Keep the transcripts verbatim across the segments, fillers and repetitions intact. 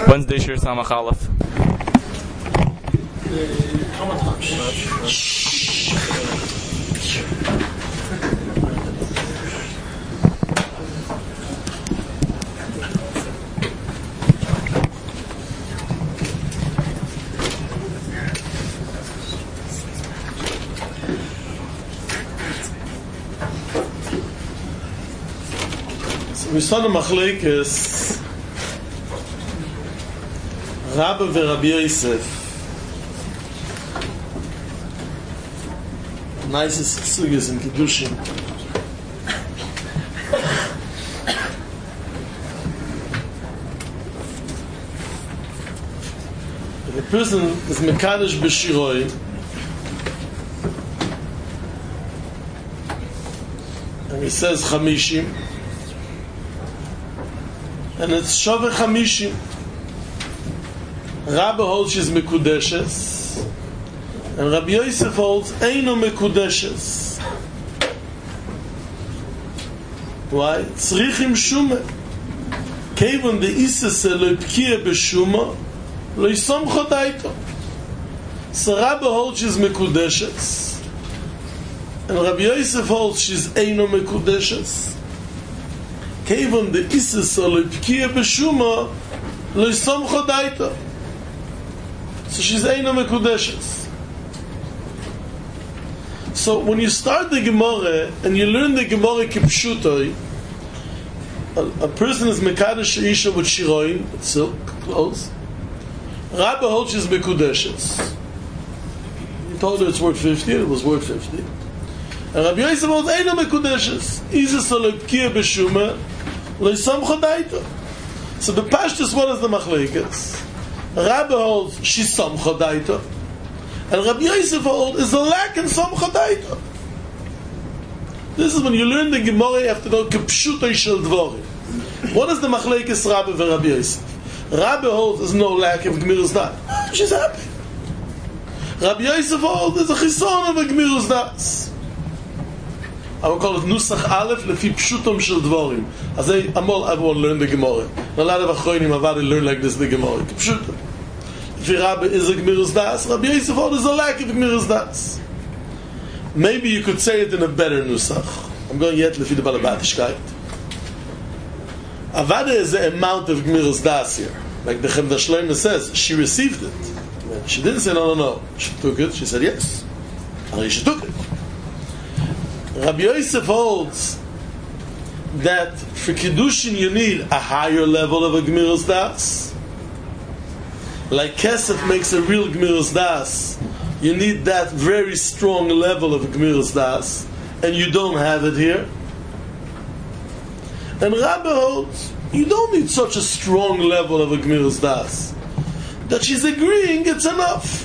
Wednesday Shir Samach Aleph. We saw the machlekes Rabbi v'Rabbi Yosef. Nicest sugyas in Kiddushin. If a person is mekadosh b'shiroi, and he says chamishim, and it's Shaveh Chamishim. Rabbi holds she's Mekudeshes, and Rabbi Yosef holds Eino Mekudeshes. Why? Tzrichim Shumeh. Kevon de Isese lo Pkia B'Shuma lo Yisom Chodaito. So Rabbi holds she's Mekudeshes, and Rabbi Yosef holds she's Eino Mekudeshes. Kevon de Isis lo Pkia B'Shuma lo Yisom Chodaito. So she's Eino Mekudeshes. So when you start the Gemara and you learn the Gemara Kipshutoi, a, a person is Mekadosh Isha with Shiroin, silk clothes. Rabbi holds she's Mekudeshes. He told her it's worth fifty, and it was worth fifty. And Rabbi Yosef holds Eino Mekudeshes. Isis lo Pkia B'Shuma lo Yisom Chodaito. So the Pashtus, what is the Machlekes? Rabbi holds she's Som Chodaito, and Rabbi Yosef holds is a lack in Som Chodaito. This is when you learn the Gemara, you have to know Kipshutoi Shel Dvorim. What is the Machlekes Rabbi and Rabbi Yosef? Rabbi holds is no lack of Gmirus Das. She's happy. Rabbi Yosef holds is a chison of a Gmirus Das. I will call it Nusach Aleph lefi Pshutom Shel Dvorim. As I amol everyone learn the Gemara. A lot of Achronim Avadi learn like this the Gemara. Pshutom. If Rabbi is a Gmirus Das, Rabbi Yosef is a lack of Gmirus Das. Maybe you could say it in a better Nusach. I'm going yet lefi the Balabatishkeit. Avada is the amount of Gmirus Das here. Like the Chemda Shloimeh says, she received it. She didn't say no, no, no. She took it. She said yes. And she took it. Rabbi Yosef holds that for Kiddushin you need a higher level of a Gmirus Das. Like Kesef makes a real Gmirus Das, you need that very strong level of a Gmirus Das, and you don't have it here. And Rabbi holds you don't need such a strong level of a Gmirus Das. That she's agreeing it's enough.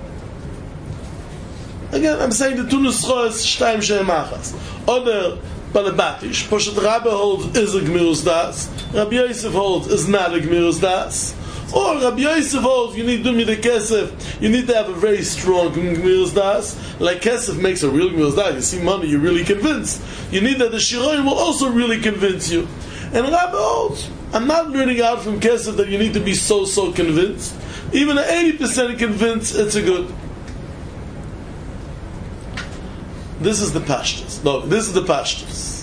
Again, I'm saying the two nuschos shtaim she'emachas. Other balabatish, Poshet Rabbi holds is a Gmirus Das, Rabbi Yosef holds is not a Gmirus Das. Or Rabbi Yosef holds you need to do me the kesef. You need to have a very strong Gmirus Das. Like kesef makes a real Gmirus Das. You see money, you're really convinced. You need that the shiroim will also really convince you. And Rabbi holds, I'm not learning out from kesef that you need to be so so convinced. Even at eighty percent convinced, it's a good. This is the pashtus. No, this is the pashtus.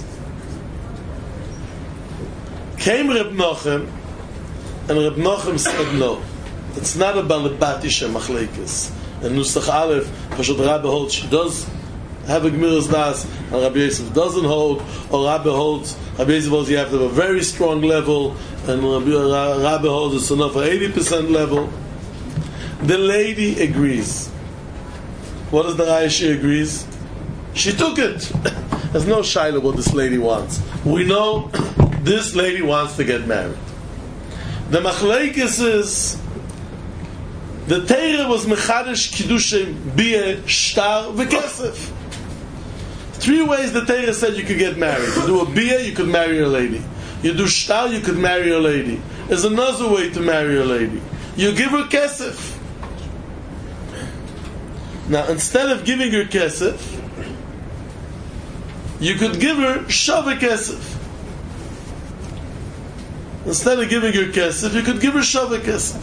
Came Reb Nochem, and Reb Nochem said no. It's not a balabatish machlekes. And Nusach Aleph, Pashut Rabbi holds she does have a Gmirus Das, and Rabbi Yosef doesn't hold, or Rabbi holds, Rabbi Yosef holds you have to have a very strong level, and Rabbi, Rabbi holds it's enough for eighty percent level. The lady agrees. What does the Raya? She agrees. She took it. There's no shaila what this lady wants. We know this lady wants to get married. The machlekes is the Teira was mechadesh kiddushim bia shtar v'kesef. Three ways the Teira said you could get married. You do a bia, you could marry a lady. You do shtar, you could marry a lady. There's another way to marry a lady. You give her kesef. Now, instead of giving her kesef, you could give her shaveh kesef. Instead of giving her kesef, you could give her shava kesef.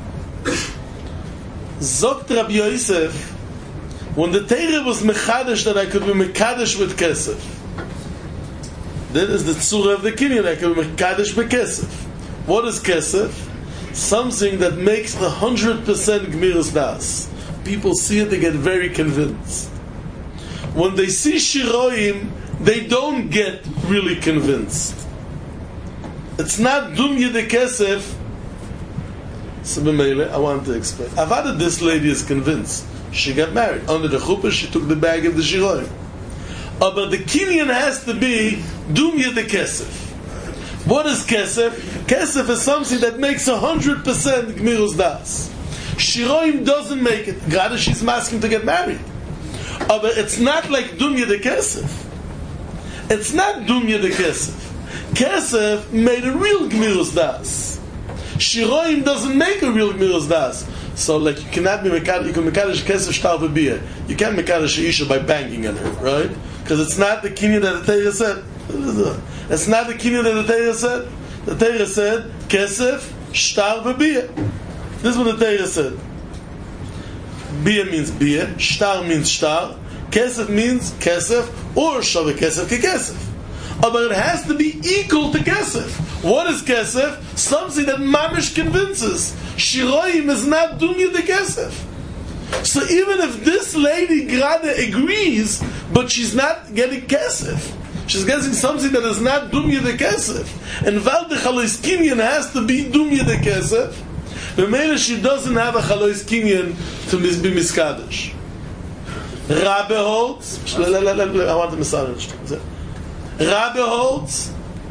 Zogt Rabbi Yosef, when the Torah was mechadish that I could be mechadish with kesef, that is the tzura of the kinyan, I could be mechadish with kesef. What is kesef? Something that makes a hundred percent gmirus das. People see it, they get very convinced. When they see shiroim, they don't get really convinced. It's not dumya de kesef. So I want to explain. Avada, this lady is convinced. She got married. Under the chuppah, she took the bag of the shiroim. Uh, but the kinyan has to be dumya de kesef. What is kesef? Kesef is something that makes a hundred percent gmirus das. Shiroim doesn't make it. Gerade she's asking to get married. Uh, but it's not like dumya de kesef. It's not dumya de kesef. Kesef made a real gmirus das. Shiroim doesn't make a real gmirus das. So, like, you cannot be mekadish, you can mekadish kesef shtar v'biyah. You can't mekadish isha by banging on her, right? Because it's not the kinyan that the Torah said. It's not the kinyan that the Torah said. The Torah said kesef shtar v'biyah. This is what the Torah said. Biyah means biyah, shtar means shtar, kesef means kesef, or shava kesef ke kesef. But it has to be equal to kesef. What is kesef? Something that mamish convinces. Shiroim is not dumya de kesef. So even if this lady grade agrees, but she's not getting kesef, she's getting something that is not dumya de kesef, and val de chalois kinyan has to be dumya de kesef, the mele she doesn't have a chalois kinyan to be miskadash. Rabbe holds. I want the massage. Rabbe holds.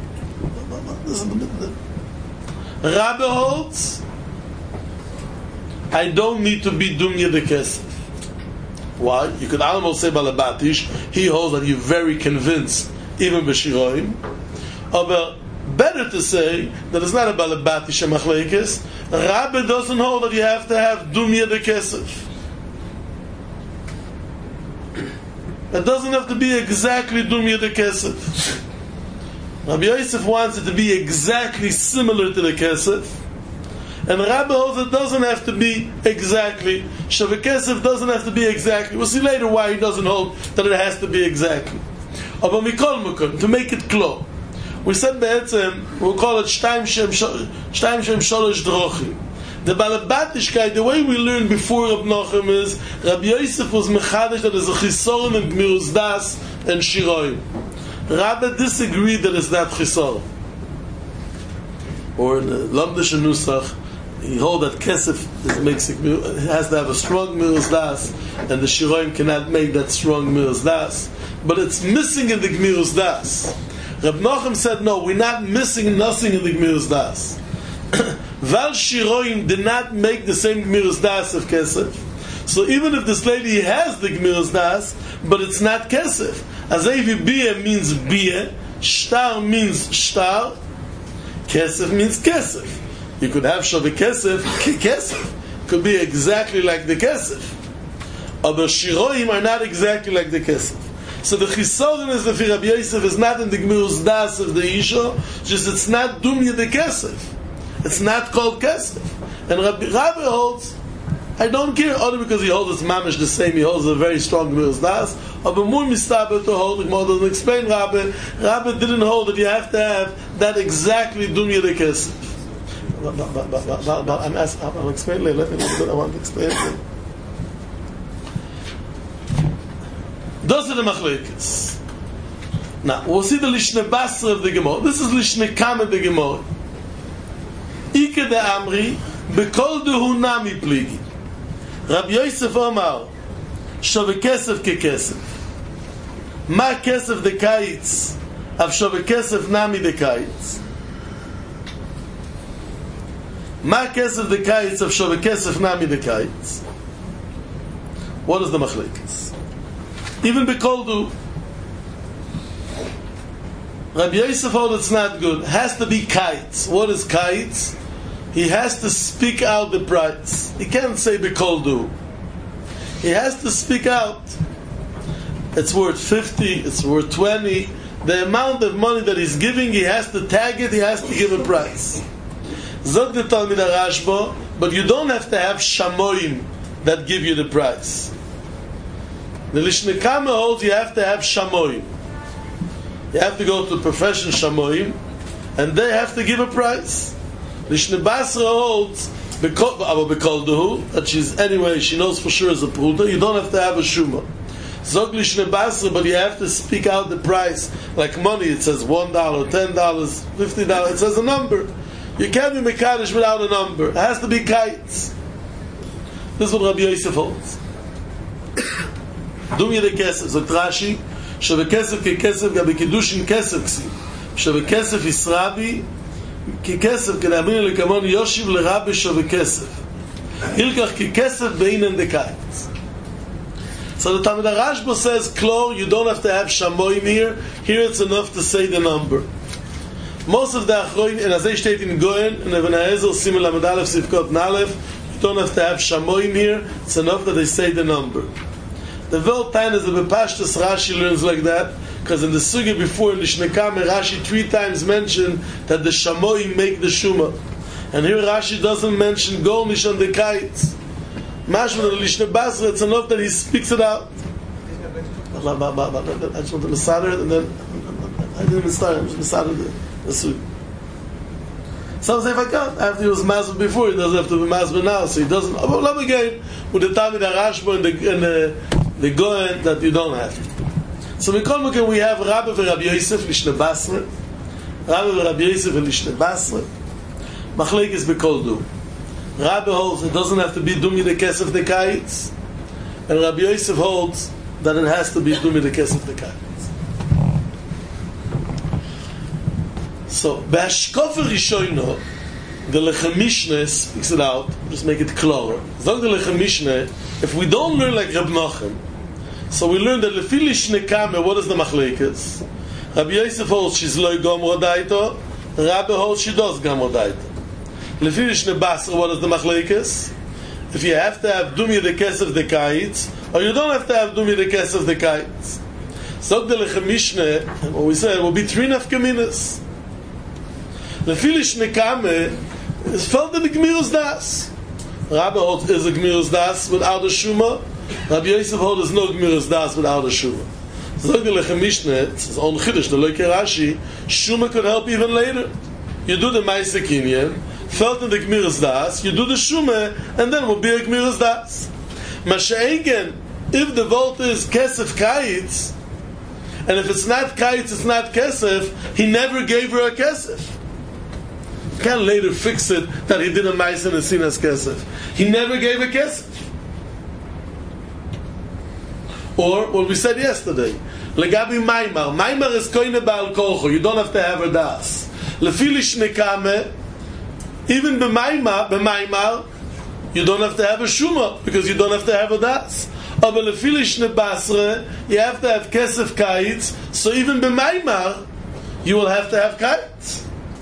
Rabbe holds. I don't need to be dumya de kesef. Why? You could almost say balabatish. He holds that you're very convinced, even b'shiroim. But better to say that it's not a balabatish and machlekes. Rabbe doesn't hold that you have to have dumya de kesef. It doesn't have to be exactly dumya de kesef. Rabbi Yosef wants it to be exactly similar to the kesef, and Rabbi holds it doesn't have to be exactly. Shavah kesef doesn't have to be exactly. We'll see later why he doesn't hold that it has to be exactly. Aber mikol mukol, to make it clear, we said be'etzem, we'll call it shtaim shem sholosh drochim. The Balabatishkai, the way we learned before Rab Nachum is Rabbi Yosef was mechadish that is a chisoron and gmirus das and shiroim. Rabbi disagreed that it's not chisoron. Or in the Lamdish Nusach, he hold that kesef is, makes it, it has to have a strong gmirus das, and the shiroim cannot make that strong gmirus das. But it's missing in the gmirus das. Rab Nachum said, no, we're not missing nothing in the gmirus das. Val Shiroim did not make the same Gmirus Das of Kesef. So even if this lady has the Gmirus Das, but it's not Kesef. Azevi Biyah means Biyah, Shtar means Shtar, Kesef means Kesef. You could have Shavah Kesef, Kesef. Could be exactly like the Kesef. But Shiroim are not exactly like the Kesef. So the Chisorin is the Rabbi Yosef is not in the Gmirus Das of the Isha, just it's not Dumya the Kesef. It's not called kesef. And Rabbi, Rabbi holds, I don't care, only because he holds it's mamish the same, he holds a very strong gmirus das, but more mistaber to hold, the Gemara doesn't explain Rabbi, Rabbi didn't hold that you have to have that exactly dumya de kesef. But, but, but, but, but, but I'm asking, I'll explain later, let me know, I want to explain it. Those are the machlekes. Now, we'll see the Lishne Basra of the Gemara. This is Lishne Kam of the Gemara. Ike de Amri, bekol dehu nami pligi. Rabbi Yosef Omar, shove kesef ke kesef. Ma kesef de kaitz, av shove kesef nami de kaitz. Ma kesef de kaitz, av shove kesef nami de kaitz. What is the machlekes? Even bekol dehu. Rabbi Yosef holds it's not good. Has to be kites. What is kites? He has to speak out the price. He can't say bekoldu. He has to speak out. It's worth fifty, it's worth twenty. The amount of money that he's giving, he has to tag it, he has to give a price. Zog the Talmid HaRashba, but you don't have to have shamoim that give you the price. The Lishne Kama holds you have to have shamoim. You have to go to professional shamoim, and they have to give a price. Lishne Basra holds that she's anyway, she knows for sure is a pruta. You don't have to have a shuma. Zog Lishne Basra, but you have to speak out the price. Like money, it says one dollar, ten dollars, fifty dollars. It says a number. You can't be mekadosh without a number. It has to be kites. This is what Rabbi Yosef holds. Dum yede kesef, zog Rashi, sheve kesef ke kesef, gabi kiddushin kesef ksi. Sheve kesef yisrabi, ki kesef kedamina lekamon yoshiv lerabi shove kesef. Hilkach ki kesef beinen de kites. So the Talmid HaRashba says, Klor, you don't have to have shamoim here. Here it's enough to say the number. Most of the Achroin, and as they state in Goyen, and Even HaEzel, Simon Lamed Aleph, Sivkot Nalef, you don't have to have shamoim here. It's enough that they say the number. The Veltain is a Bepashtas Rashi learns like that, because in the Sugi before, in the Shnekame, Rashi three times mentioned that the shamoim make the Shuma. And here Rashi doesn't mention Golnish on the kites. Mashman the Lishne Basra, it's enough that he speaks it out. I just want to Masada, and then I didn't even start, I was Masada the, the Sugi. Some say if I can't, after he was Masba before, he doesn't have to be Masba now, so he doesn't. But let me again with the Talmid HaRashba and the, and the, the Goyen that you don't have. So we call again, we have Rabbi and Rabbi Yosef, Lishne Basra, Rabbi and Rabbi Yosef and Lishne Basra. Machlek is Bekol Du. Rabbi holds it doesn't have to be Dumi the Kesef the Kaitz, and Rabbi Yosef holds that it has to be Dumi the Kesef the Kaitz. So, Be'ashkofa Rishoino, the Lechem Mishneh speaks it out, just make it clearer. Zog the Lechem Mishneh, if we don't learn like Reb Nochem, so we learn that Lefi Lishne Kame, what is the Machlekes? Rabbi Yosef holds she's loy gomro daito, Rabbi holds she does gomro daito. Lefi Lishne Basra, what is the Machlekes? If you have to have Dumi the Kesef the Kaitz, or you don't have to have Dumi the Kesef the Kaitz. Zog the Lechem Mishneh, what we said, will be three nafkaminas. Lefi Lishne Kame is felt in the Gmirus Das. Rabbi holds is a Gmirus Das without a Shuma. Rabbi Yosef holds is no Gmirus Das without a Shuma. So the Lechem Mishneh, it's on Chiddush, the Loike Rashi, Shuma could help even later. You do the Maisa Kinyan, felt in the Gmirus Das, you do the Shuma, and then will be a Gmirus Das. Masha'egen, if the vote is Kesef Kaitz, and if it's not Kaitz, it's not Kesef, he never gave her a Kesef. Can later fix it that he did a mice and a sin as kesef. He never gave a kesef. Or what we said yesterday, legabi maimar. Maimar is koine ba'al kolcho. You don't have to have a das. Lefi lishne kame, even b'maimar, b'maimar, you don't have to have a shuma because you don't have to have a das. Aber lefi lishne basre, you have to have kesef kaitz. So even b'maimar, you will have to have kaitz.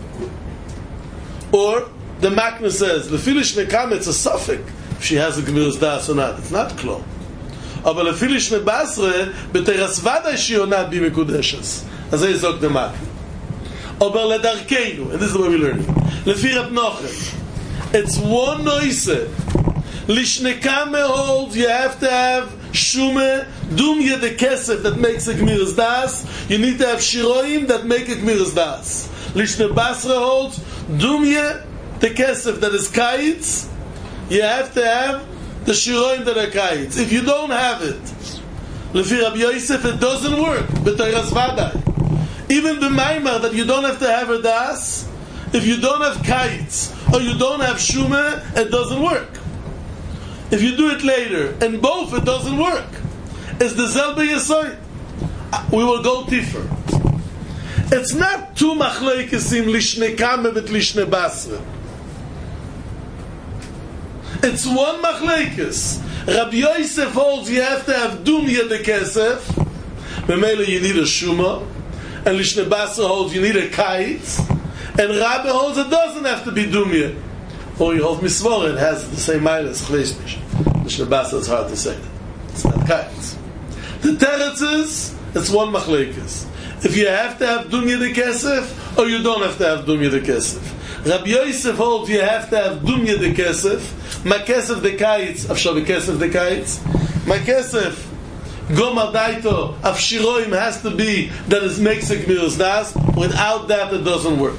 Or the Makna says, Lefi Lishne Kame, it's a suffix. If she has a Gmirus Das or not, it's not Klo. Aber Lefi Lishne Basre, B'teras Vadai she will not be Mekudeshes. As I zog the Makna. Aber Ledarkeinu, and this is what we learn. Lefi Reb Nochem, it's one noise. Lishne Kame holds, you have to have Shume, Dumye the Kesef that makes a Gmirus Das. You need to have Shiroim that make a Gmirus Das. Lishne Basra holds, Dumye, the kesef that is kaitz, you have to have the shiroim that are kaitz. If you don't have it, Lefi Rabbi Yosef, it doesn't work. B'toras vadai. Even the maimar that you don't have to have a das, if you don't have kaitz or you don't have shumeh, it doesn't work. If you do it later and both, it doesn't work. It's the zelbe yesoid. We will go deeper. It's not two machlekes in Lishne Kame but Lishne Basra. It's one machlekes. Rabbi Yosef holds you have to have Dumya the Kesef. B'meila you need a Shuma. And Lishne Basra holds you need a Kaitz. And Rabbi holds it doesn't have to be Dumya. Or you hold Misvor, it has the same mile as Chleshmish. Lishne Basra is hard to say that. It's not Kaitz. The Teretz is, it's one machlekes. If you have to have Dumya the Kesef, or you don't have to have Dumya the Kesef. Rabbi Yosef holds you have to have Dumya de Kesef, Makesef de Kaitz, Afshav Kesef de Kaitz, Makesef Gomar Daito, Afshiroim has to be that is Meksek Miros Das. Without that, it doesn't work.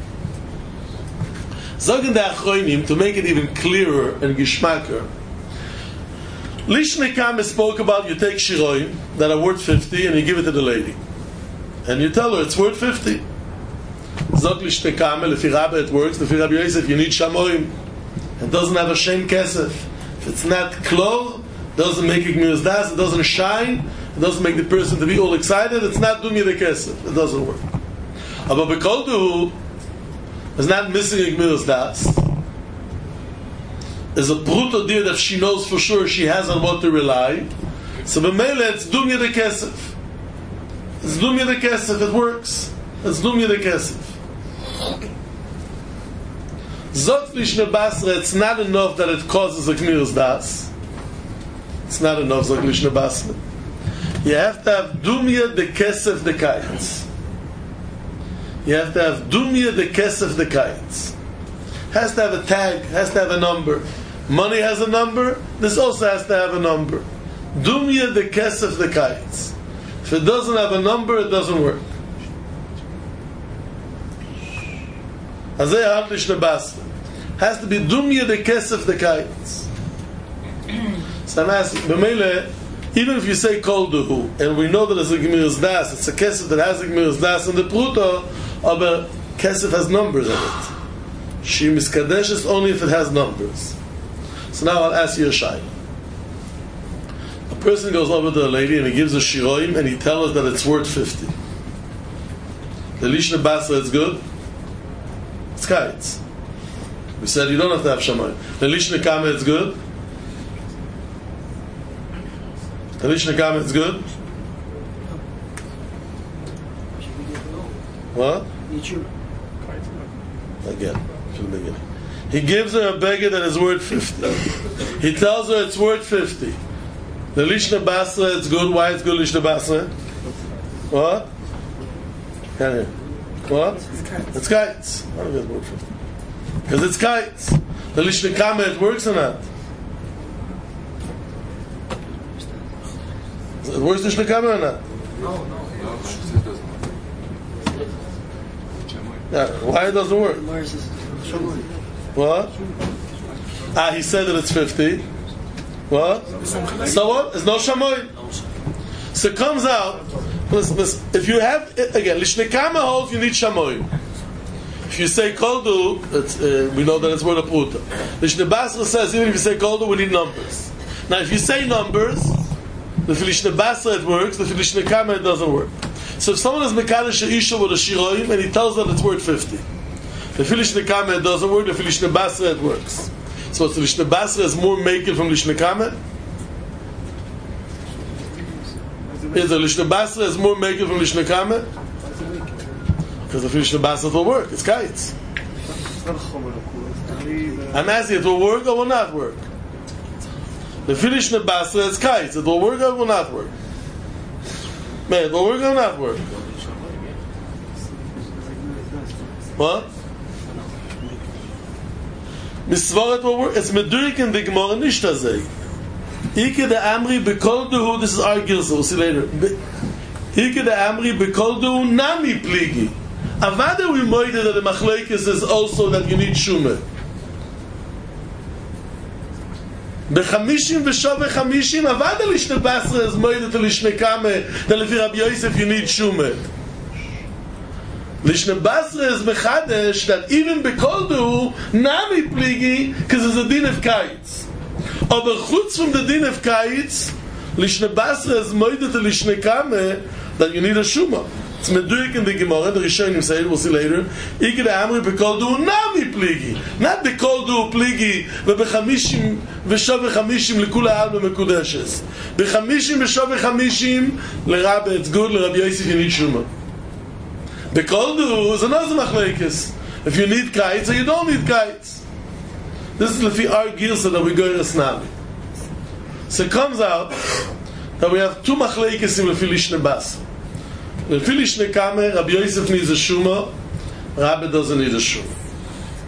Zogen de Achroinim, to make it even clearer and Gishmaker, Lishne Kame spoke about you take Shiroim that are worth fifty and you give it to the lady. And you tell her it's worth fifty. Zog Lishne Kame, Lefi Rabbe it works, Lefi Rabbi Yosef, you need Shamoim. It doesn't have a Shem Kesef. If it's not Klor, doesn't make it Gmiras Das, it doesn't shine, it doesn't make the person to be all excited, it's not Dumya de Kesef. It doesn't work. Aber Bekoldu is not missing a Gmiras Das. Is a brutal deal that she knows for sure she has on what to rely. So b'meile it's Dumya de Kesef. It's Dumya de Kesef, it works. It's Dumya de Kesef. Zot Lishne Basra, it's not enough that it causes a Gmiras Das. It's not enough, Zot Lishne Basra. You have to have Dumya de Kesef de Kaitz. You have to have Dumya de Kesef de Kaitz. Has to have a tag, has to have a number. Money has a number, this also has to have a number. Dumya de Kesef de Kaitz. If it doesn't have a number, it doesn't work. Azay Hamlish Nebasra. Has to be Dumya de Kesef de Kaitz. So I'm asking, B'meile, even if you say Kol Duhu, and we know that it's a Gmiras Das, it's a Kesef that has a Gmiras Das in the Pruto, but Kesef has numbers in it. She miskadeshes only if it has numbers. So now I'll ask you a shay. A person goes over to a lady and he gives a shiroim and he tells her that it's worth fifty. The Lishne Basra, it's good. It's kites. We said you don't have to have shamayim. The Lishne Kame, it's good. The Lishne Kame, it's good. What? Again. He gives her a beggar that is worth fifty. He tells her it's worth fifty. The Lishne Basra, it's good. Why it's good, Lishne Basra? What? Can't hear. What? It's kites. Why do you get worth fifty? Because it's kites. The Lishne Kame, it works or not? It works Lishne Kame or not? No, no. Yeah, why it doesn't work? What? Ah, he said that it's fifty. What? So what? There's no shamoy. So it comes out. Listen, listen. If you have again, Lishne Kame holds you need shamoy. If you say koldu, it's, uh, we know that it's word of pruta. Lishne Basra says even if you say koldu, we need numbers. Now, if you say numbers, the Lishne Basra it works. The Lishne Kame it doesn't work. So if someone is mekadosh isha with a shiroim and he tells them it's worth fifty, the Lishne Kame it doesn't work. The Lishne Basra it works. So the Lishne Basra is more making from Lishne Kame. Is the Lishne Basra is more making from Lishne Kame? Because the Lishne Basra will work. It's kites. I'm asking, it will work or will not work? The Lishne Basra is kites. It will work or will not work? Man, it will work or not work? What? Misvaret will work. It's medurik in the Gemara nishtazei. Ike de Amri bekol duhu. This is our gilsa. We'll see later. Ike de Amri bekol duhu nami pligi. Avada we moide that the machlekes is also that you need shumeh. Bechamishim v'shove chamishim. Avada Lishne Basra is moide to Lishne Kame. That lefi Rabbi Yosef you need shumeh. Lishne Basra is mechadesh that even bekoldu nami pligi because it's a din of kites. Aber chutz from the din of kites, Lishne Basra is moide to Lishne Kame that you need a shuma. It's meduik in the Gemara. The Rishonim say it. We'll see later. Ike de Amri bekoldu nami pligi, not bekoldu pligi v'bechamishim v'shove chamishim lekula alma mekudeshes. Bechamishim v'shove chamishim leRabbe it's good. LeRabbi Yosef you need shuma. Bekoldu is another machlekes. If you need kites or you don't need kites. This is lefi our gilsa that we go to Snami. So it comes out that we have two machlekes in lefi Lishne Basra. Lefi Lishne Kame, Rabbi Yosef needs a shuma, Rabbi doesn't need a shuma.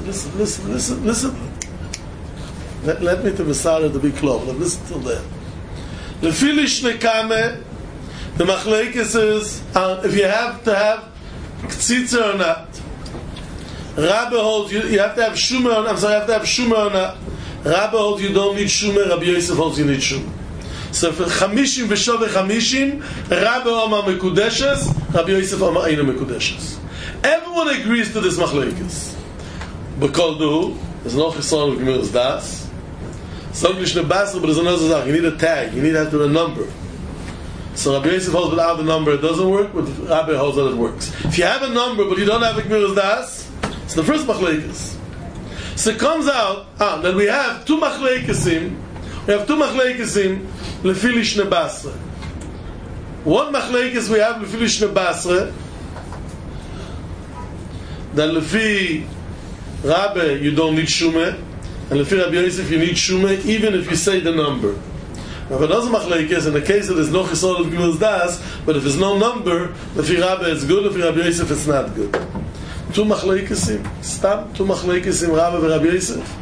listen, listen, listen, listen, listen. Let, let me to Masada to be close. Let listen till then. Lefilish nekame, the machlekes is uh, if you have to have ktsitza or not. Rabbi holds you, you have to have shumer or not. I'm sorry, you have to have shumer or not. Rabbi holds you don't need shumer. Rabbi Yosef holds you need shumer. So for chamishim v'shove chamishim, Rabbi Omar mekudeshes, Rabbi Yosef Omar eina mekudeshes. Everyone agrees to this machlekes. B'kol du, there's no chesron of Gemilas Das. So Lishne Basra, but there's another zach. You need a tag. You need to have a number. So Rabbi Yosef holds without the number it doesn't work, but Rabbi holds that it works. If you have a number but you don't have a Gemilas Das, it's the first machlekes. So it comes out ah, that we have two machlekesim. We have two machlekesim lefi Lishne Basra. One machlekes we have lefi Lishne Basra. That lefi Rabbi you don't need shumeh, and lefi Rabbi Yosef you need shumeh even if you say the number. Now if it doesn't machlekes, in the case that there's no chisol of Gemilas Das, but if there's no number, lefi Rabbi it's good, lefi Rabbi Yosef it's not good. Two machlekesim, stam two machlekesim Rabbi and Rabbi Yosef.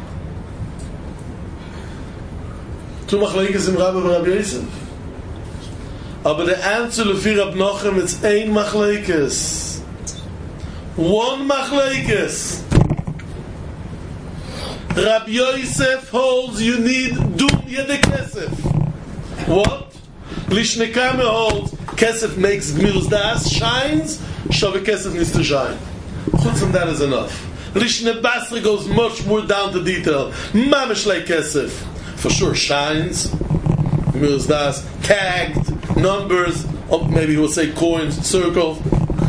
Two machlekesim Rabbi and Rabbi Yosef. But the answer lefi Rab Nochem it's ein machlekes. One machlekes. Rabbi Yosef holds you need dum yede kesef. What? Lishne Kame holds kesef makes Gemilas Das, shines, Shaveh kesef needs to shine. Chutz from that is enough. Lishne Basra goes much more down to detail. Mamish like kesef. For sure shines, Gemilas Das, tagged, numbers, or maybe he will say coins, circles.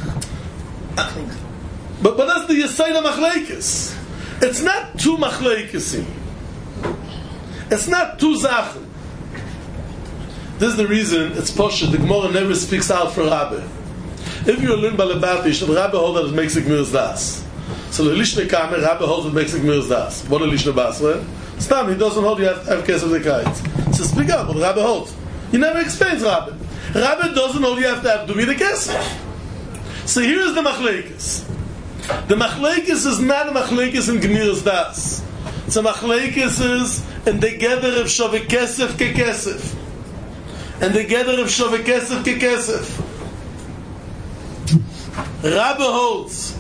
But, but that's the Yesayda Machlekes. It's not two Machlekesim. It's not two Zachen. This is the reason it's Poshet. The Gemara never speaks out for Rabbi. If you're a Lin Balabatish, the Rabbi holds that it makes a Gemilas Das. So the Lishne Kamer, Rabbi holds it makes a Gemilas Das. What a Lishne Basra? Stam, he doesn't hold you have to have case of the kites. So speak out what Rabbi holds. He never explains Rabbi. Rabbi doesn't hold you have to have to be the Kesef. So here is the Machlekes. The machlekes is not a machlekes in Gemilas Das. It's a machlekes is in the gather of Shaveh kesef ke kesef. And the gather of Shaveh kesef ke kesef. Rabbi holds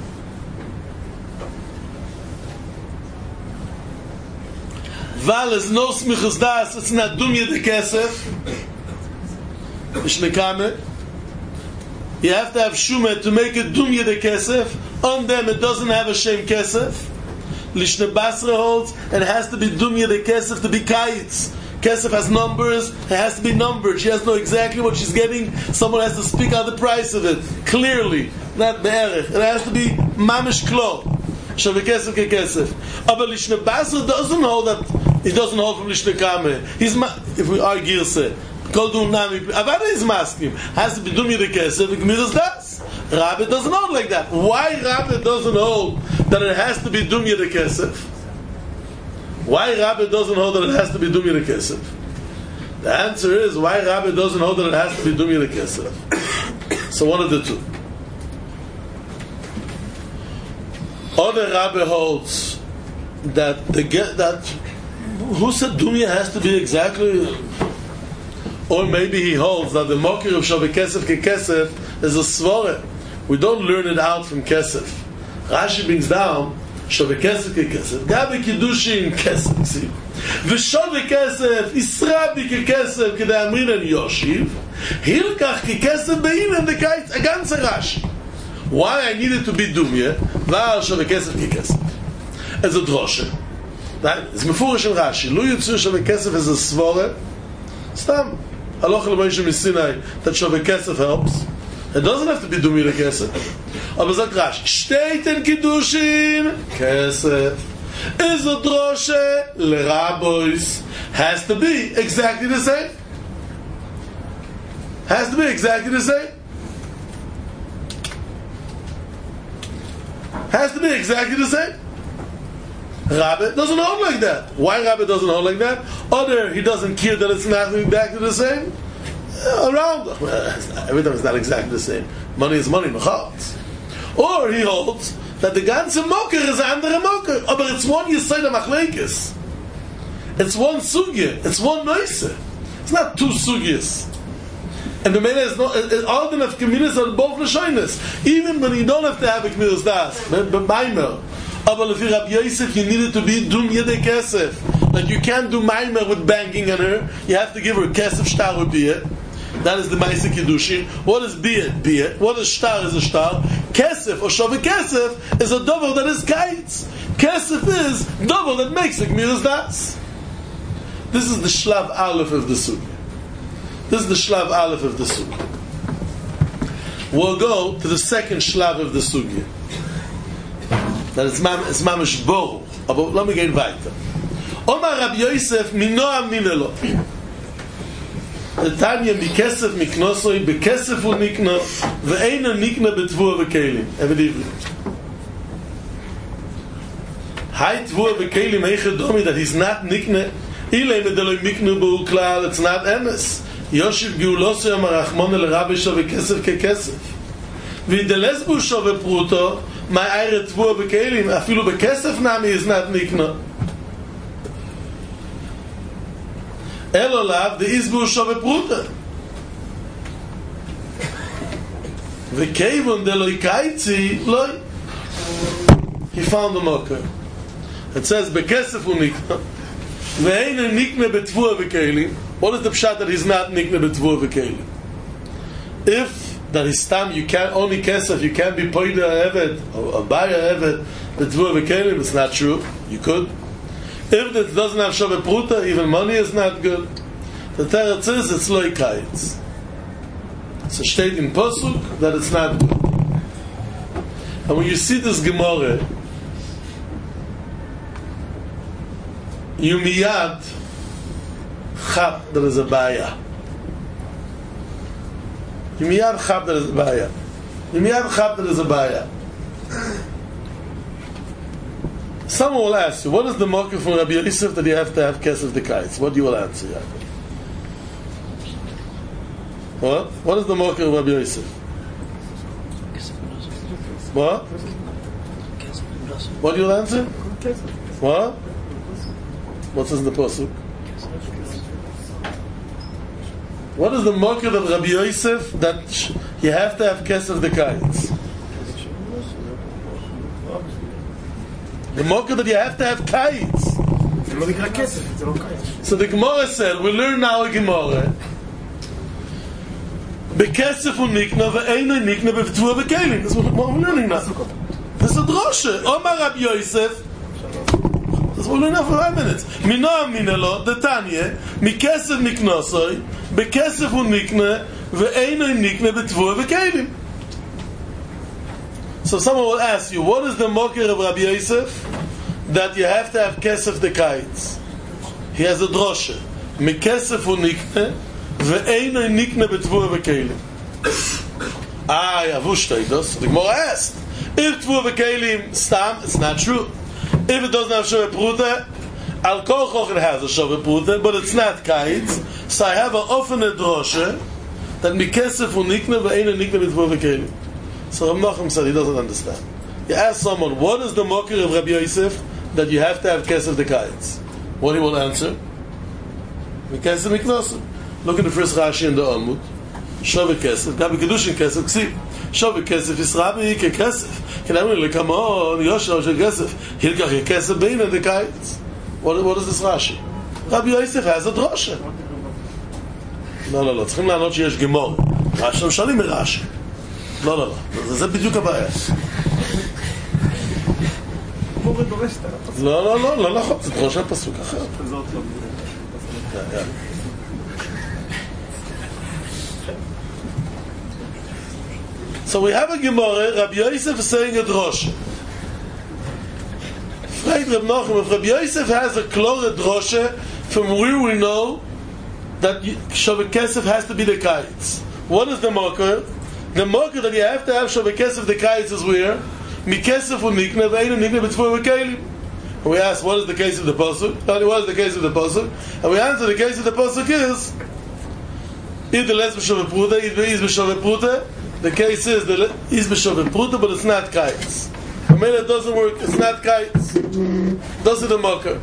Val is no smichus das, it's not dum yede kesef. Mishnekame. You have to have shumeh to make it dum yede kesef. On them it doesn't have a shem kesef. Lishne Basra holds and it has to be dum yede kesef to be kayitz. Kesef has numbers, it has to be numbered. She has to know exactly what she's getting. Someone has to speak out the price of it clearly, not be'erech. It has to be mamish klo. Shaveh kesef ke kesef. But Lishne Basra doesn't hold that. He doesn't hold from Lishne Kameh. He's ma- if we are girse. Kol dum nami. Avada is maskim. Has to be dum yede kesef. Gemilas Das. Rabbi doesn't hold like that. Why Rabbi doesn't hold that it has to be dum yede kesef? Why Rabbi doesn't hold that it has to be dum yede kesef? The answer is why Rabbi doesn't hold that it has to be dum yede kesef. So one of the two. Other Rabbi holds that the get that who said dumya has to be exactly, or maybe he holds that the mokir of Shaveh kesef ke kesef is a svara. We don't learn it out from kesef. Rashi brings down Shaveh kesef ke kesef. Gabi kiddushin kesef. See, v'shaveh kesef israbi ke kesef kedei amrin and yoshiv hilkach ke kesef bein and the kite a ganze Rashi. Why I needed to be dumya? Var Shaveh kesef ke kesef. As a droshe. Right? It's mefurish in Rashi. Lo yitzu Shaveh kesef is a svara. Stam. Haloch l'Moshe Misinai that Shaveh kesef helps. It doesn't have to be dum yede kesef. Aber sagt Rashi, steht in Kiddushin kesef. Is a droshe l'rabois. Has to be exactly the same. Has to be exactly the same. Has to be exactly the same. Rabbi doesn't hold like that. Why Rabbi doesn't hold like that? Other, he doesn't care that it's not exactly the same. Around, well, every time it's not exactly the same. Money is money, mechatz. Or he holds that the ganze Mocker is a andere Mocker. Aber it's one Yesod HaMachlekes. It's one Sugya. It's one Noise. It's not two Sugyas. And the Mela is not, all the Nafkaminas are both Lashonis. Even when you don't have to have a Kmiras Das, but Maimer. Aber if you Rabbi Yosef, you needed to be Dum Yedei Kesef. Like you can't do Maimer with banging on her. You have to give her Kesef Shtar or Biyah. That is the Maisa Kiddushin. What is Biyah? Biyah. What is Shtar is a Shtar. Kesef or Shaveh Kesef is a double that is kites. Kesef is double that makes a Kmiras Das. This is the Shlav Aleph of the Sukkah. This is the Shlav Aleph of the Sukkah. We'll go to the second Shlav of the Sukkah. That is it's Mamish Boruch. But let me get weiter. Omar Rabbi Yosef minoa minelo. The Tanya mikesef miknosoi bekesef u nikna ve'eina nikna betvua vekelim. Evidivri. Hai tvua vekelim eiche domi that he's not nikna. Ilay medeloi miknu b'u klal. It's not emes. Yoshiv Giulosu Yamarachmon El Rabbi Shove Kesef Kekesef V'Ideles Bu Shove Pruto My Eire Tvua Bekelim Afilu Bekesef Nami is not Nikna Elo Lav The Izbu Shove Pruto V'Keivon Deloi Kaitzi Loi He found the mocker. It says Bekesef U Nikna Ve'eina Nikna Betvua Bekelim. What is the pshat that he's not nikna b'tvua v'kelim? If that is tam, you can't only kesef, you can't be poida evet or abaya evet b'tvua v'kelim. It's not true. You could. If it doesn't have shaveh pruta, even money is not good. The teretz is it's loy kaitz. It's a state in pasuk that it's not good. And when you see this Gemara, you miyad chap, there is a baya. You miyad chap, there is a baya. You miyad chap, there is a baya. Someone will ask you, what is the mocker from Rabbi Yosef that you have to have kesef the kites? What do you will answer? What? What is the mocker of Rabbi Yosef? What? What do you will answer? What? What says in the pasuk? What is the mocker of Rabbi Yosef that you have to have kesef the kites? The mocker that you have to have kites. So the Gemara said, we learn now a Gemara. Bekesef u nikna ve'eino nikna b'v'tvua v'kelim. That's what we're learning now. This is a drosha. Omar Rabbi Yosef. That's what we're learning now for five minutes. Minoam minelo, the Tanya, mikesef niknosoi, bekesef u nikna ve'eino nikna b'tvua v'kelim. So someone will ask you, what is the mocker of Rabbi Yosef that you have to have kesef the kites? He has a drosha. Mikesef u nikna ve'eino nikna b'tvua v'kelim. Ah, yavush teidos. The Gemara asked, if tvua v'kelim stam, it's not true. If it doesn't have shaveh pruta, al kol choch it has a shaveh pruta, but it's not kites. So I have an often drosha that mikesef u nikna ve'eino nikna b'tvua v'kelim. So Rav Nachum said he doesn't understand. You ask someone, what is the mocker of Rabbi Yosef that you have to have kesef the kites? What he will answer? Mikesef miknosim. Look at the first Rashi in the Amud. Shaveh kesef, gabi kedushin kesef, ksi. Shaveh kesef yisrabi ke kesef. Can I really come on? Yosha shel kesef. Hilkach kesef bein the kites. What what is this Rashi? Rabbi Yosef has a drosha. No, no, no. צריכים לענות שיש גמור. עכשיו שואלים מרש"י. לא, לא, לא. זה בדיוק הבעיה. לא, לא, לא, לא נכון. זה דרושה פסוק אחר. So we have a Gemara, Rabbi Yosef is saying a drosha. Freit Reb Nachum, if Rabbi Yosef has a klore drosha, from where we know that Shaveh Kesef has to be the kites. What is the mocker? The mocker that you have to have Shaveh Kesef the kites is where? Mikesef u nikna ve'eino nikna b'tvua v'kelim. And we ask, what is the case of the pasuk? What is the case of the pasuk? And we answer, the case of the pasuk is either les b'shaveh pruta, either is b'shaveh pruta. The case is the is b'shaveh pruta, but it's not kites. The Mamela doesn't work, it's not kites. Does it a mocker?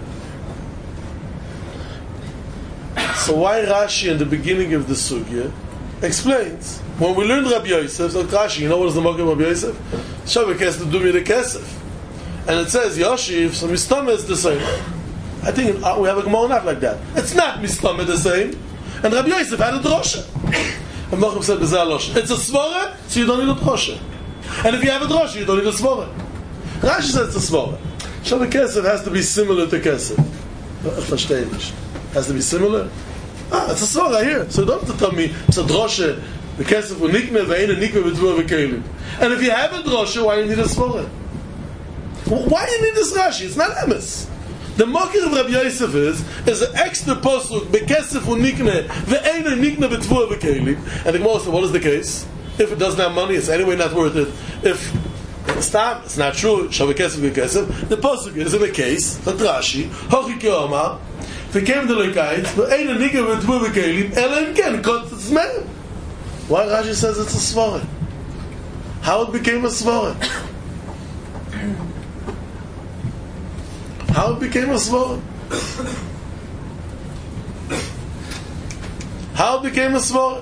So why Rashi in the beginning of the sugya explains, when we learned Rabbi Yosef, so Rashi, you know what is the mocker of Rabbi Yosef? Shavah Kesef do me the Kesef. And it says Yoshiv, so Mistama is the same. I think we have a Gemara not like that. It's not Mistama the same. And Rabbi Yosef had a drosha. And Mochim said, it's a svara, so you don't need a drosha. And if you have a drosha, you don't need a svara. Rashi says it's a svara. Shavah Kesef has to be similar to Kesef. Has to be similar. Ah, it's a svara here. So you don't have to tell me it's a drosha, the Kesef u'nikme, ve'ein u'nikme v'tvua v'kelim. And if you have a drosha, why do you need a svara? Why do you need this Rashi? It's not emes. The Makir of Rabbi Yosef is is an extra posuk bekesef unikne ve'ein unikne v'tvua v'kelim. And the Gemara says, what is the case? If it doesn't have money, it's anyway not worth it. If it's not, it's not true. Shavah kesef v'kesef. The posuk is in a case that Rashi hochi ke'omar v'kem delekayit ve'ein unikne v'tvua v'kelim elam ken kot tzmeim. Why Rashi says it's a svara? How it became a svara? How it became a svara? How it became a svara?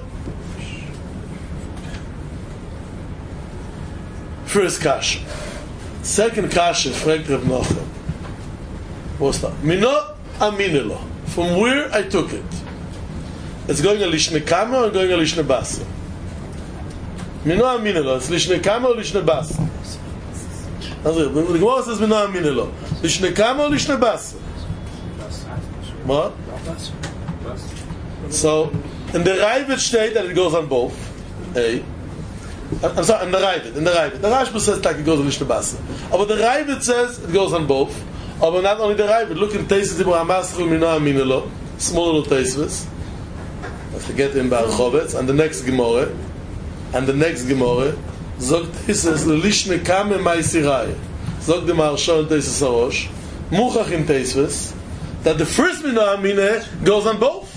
First kasha. Second kasha, fragt Reb Nochem. What's that? Mino aminelo. From where I took it. It's going a lishne kama or going a lishne basa? Mino aminelo. It's lishne kama or lishne basa? The Gemara says Mino aminelo. Lishne kama or lishne basa? What? So, in the Ravid state that it goes on both. A. I'm sorry, in the Ravid, in the Ravid. The Rashba says like it goes on lishne basa. But the Ravid says it goes on both. But not only the Ravid. Look in Teisus Dibur HaMasru Mino aminelo. Small little Teisus. Let's get in Bar Chovetz. And the next Gemara. And the next Gemara. Zog Teisus lishne kama ma'isirai. Zog the Maharshon Teisus Arosh. Muchach in Teisus. That the first Mino Amineh goes on both.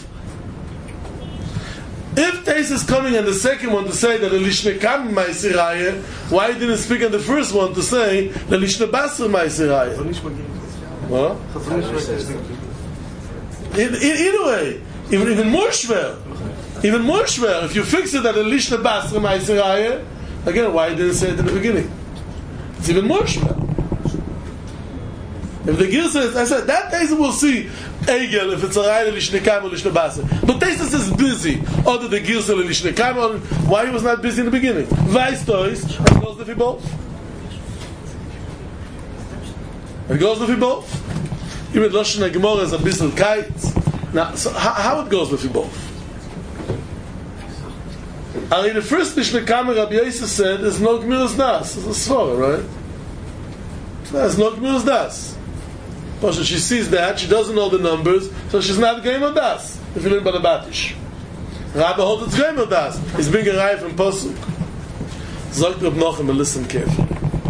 If Teisus is coming and the second one to say that the lishne kama ma'isirai, why didn't speak on the first one to say the lishne basra ma'isirai? What? Either way, even, even more schwer. Even more schwer. If you fix it at the lishne basra ma'isirai, again, why didn't say it in the beginning? It's even more schwer. If the Gil says, I said, that Teisus will see Egel if it's a Raya lishne kama or lishne basa. But Teisus is busy. Other the Gil said lishne kama. Why he was not busy in the beginning? Vice toys, and goes to both. It goes with both. Even Lashon HaGemara is a bissel kite. Now, so how, how it goes with both? I mean, the first lishne kama Rabbi Yosef said is no gemilas das. It's a svara, right? There's no gemilas das. Pasha, she sees that, she doesn't know the numbers, so she's not going on das. If you learn by the Batish. Rabbi holds it's going on das. He's being arrived from Pasuk. Zog Reb Nochem and listen carefully.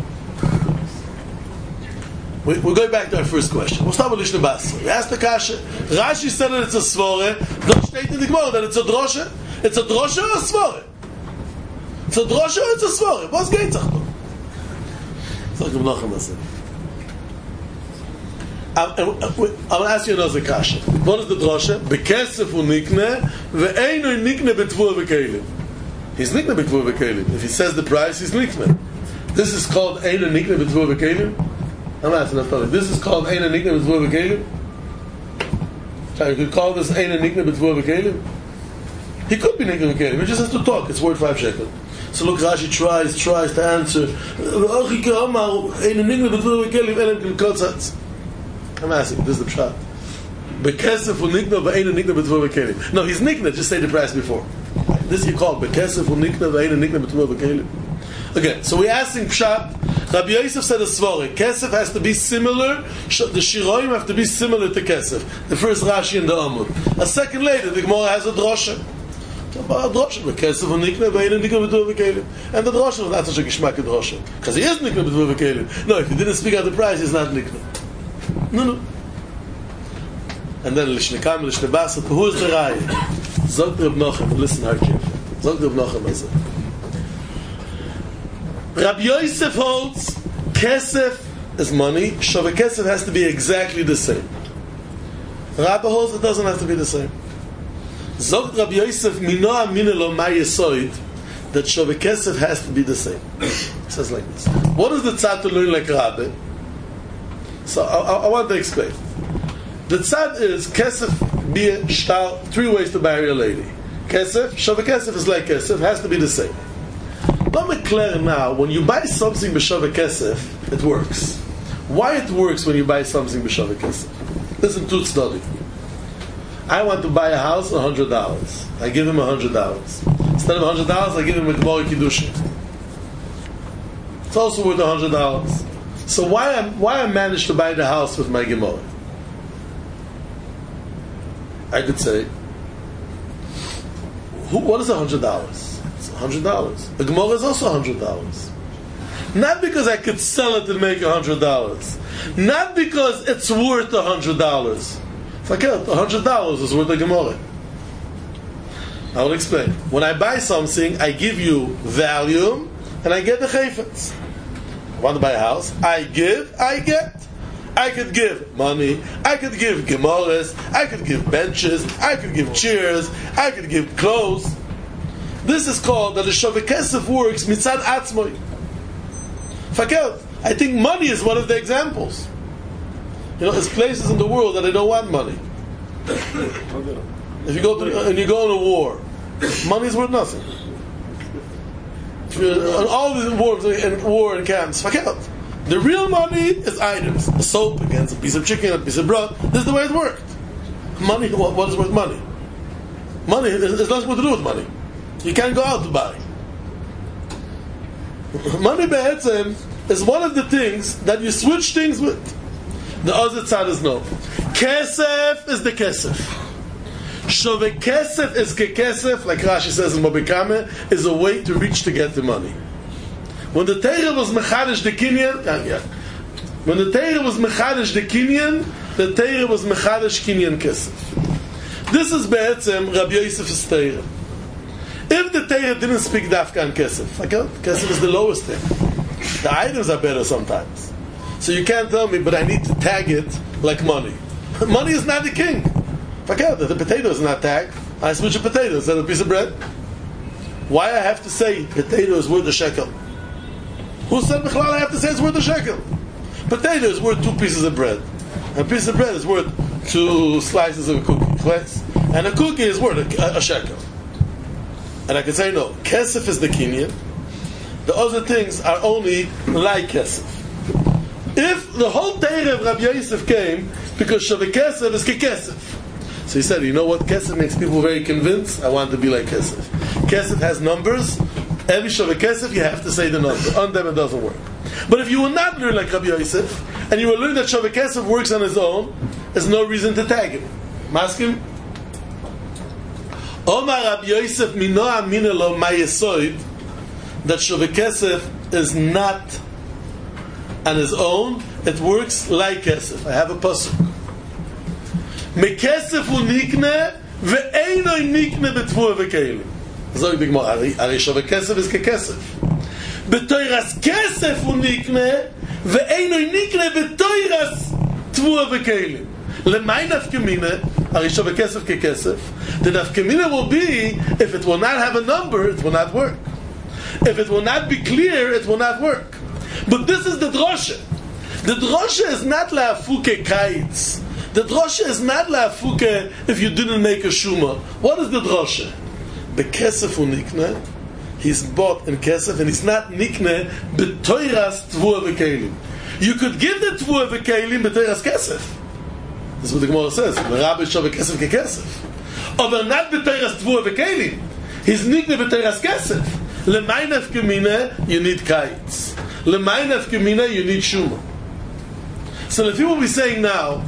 We, we're going back to our first question. We'll start with Lishne Basra. We asked the Kasha. Rashi said that it's a svore. Don't state in the Gemara that it's a drosha. It's a drosha or a svore? It's a drosha or it's a svore? What's going on? Zog Reb Nochem and said. I'm going to ask you another kasha. What is the drosha? Bekesef unikne ve'einu nikne betvua v'kelim. He's nikne betvua v'kelim. If he says the price, he's nikne. This is called einu nikne betvua v'kelim. I'm asking that. This is called einu nikne betvua v'kelim. So you could call this einu nikne betvua v'kelim. He could be nikne v'kelim. He just has to talk. It's worth five shekels. So look, Rashi tries, tries to answer. Einu nikne betvua v'kelim elam kin kotzatz. I'm asking, this is the pshat. Bekesef unikna ve'einu nikna b'tvua v'kelim. No, he's nikna, just say the price before. This you call Bekesef unikna ve'einu nikna b'tvua v'kelim. Okay, so we're asking pshat. Rabbi Yosef said a svore. Kesef has to be similar. The shiroim have to be similar to Kesef. The first Rashi in the Amud. A second later, the Gemara has a drosha. A drosha. Bekesef unikna ve'einu nikna b'tvua v'kelim. And the drosha was not such a gishmak drosha. Because he is nikna b'tvua v'kelim. No, if he didn't speak out the price, he's not nikna. No, no. And then lishne kama, lishne basa. Who is the Raya? Zog Reb Nochem. Listen how carefully. Zog Reb Nochem as it. Rabbi Yosef holds Kesef is money. Shaveh Kesef has to be exactly the same. Rabbi holds it doesn't have to be the same. Zogt Rabbi Yosef mino amine lo ma yesoid, that Shaveh Kesef has to be the same. It says like this. What is the tzad to learn like Rabbi? So I, I, I want to explain. The tzad is Kesef be a shtar, three ways to marry a lady. Kesef, Shaveh Kesef is like Kesef, has to be the same. Let me clear now, when you buy something b'Shaveh Kesef, it works. Why it works when you buy something b'Shaveh Kesef? Listen to study. I want to buy a house, one hundred dollars. I give him one hundred dollars. Instead of one hundred dollars, I give him a Gemara Kiddushin. It's also worth one hundred dollars. So why I, why I managed to buy the house with my Gemara? I could say, who, what is one hundred dollars? It's one hundred dollars. The Gemara is also one hundred dollars. Not because I could sell it and make one hundred dollars. Not because it's worth one hundred dollars. Forget it, one hundred dollars is worth a Gemara. I will explain. When I buy something, I give you value and I get the chayfetz. I want to buy a house. I give, I get. I could give money, I could give gemaras, I could give benches, I could give chairs, I could give clothes. This is called that the Shaveh Kesef works mitzad atzmoi. Fakel, I think money is one of the examples. You know, there's places in the world that they don't want money. If you go to and you go on a war, money is worth nothing. On all these wars and war and camps, fakel. The real money is items. A soap against a piece of chicken, a piece of bread. This is the way it worked. Money, what, what is worth money? Money is nothing to do with money. You can't go out to buy. Money be'etzem is one of the things that you switch things with. The other side is no. Kesef is the kesef. Shaveh Kesef is kekesef, like Rashi says in Mobikame, is a way to reach to get the money. When the Torah was mechadish the kinyan, uh, yeah. When the Torah was mechadish the kinyan, the Torah was mechadish kinyan kesef. This is be'etzem Rabbi Yosef's Torah. If the Torah didn't speak dafka on kesef, okay? Kesef is the lowest thing. The items are better sometimes. So you can't tell me, but I need to tag it like money. Money is not the king. Okay, the potato is not tagged. I switch a potato instead of a piece of bread. Why I have to say potato is worth a shekel? Who said Bichlal I have to say it's worth a shekel? Potato is worth two pieces of bread. A piece of bread is worth two slices of a cookie. Right? And a cookie is worth a, a shekel. And I can say no. Kesef is the kinyan. The other things are only like kesef. If the whole Torah of Rabbi Yosef came because Shaveh Kesef is kekesef. So he said, you know what? Kesef makes people very convinced. I want to be like Kesef. Kesef has numbers. Every Shaveh Kesef, you have to say the number. On them, it doesn't work. But if you will not learn like Rabbi Yosef, and you will learn that Shaveh Kesef works on his own, there's no reason to tag him. Maskim? Omar Rabbi Yosef mino amine lo ma yesoid, that Shaveh Kesef is not on his own, it works like Kesef. I have a pasuk. Me Kesef hu nikne, ve'eino nikne betvuah v'keilim. Zog the Gemara, Ari Shaveh Kesef is kekesef. B'toiras kesef hu nikne, ve'eino nikne b'toiras tvuah v'keilim. Lemay nafkemine, Ari Shaveh Kesef kekesef. The nafkemine will be, if it will not have a number, it will not work. If it will not be clear, it will not work. But this is the drosha. The drosha is not la'afuke kaitz. The drosha is not la'afuke if you didn't make a shuma. What is the drosha? The kesef u nikne, he's bought in kesef, and he's not nikne b'toiras tvuah v'keilim. You could give the tvuah v'keilim b'toiras kesef. This is what the Gemara says. The Rabbi Shaveh Kesef kekesef. But not b'toiras tvuah v'keilim. He's nikne b'toiras kesef. Lemay nafkemine, you need kites. Lemay nafkemine, you need shuma. So if you will be saying now,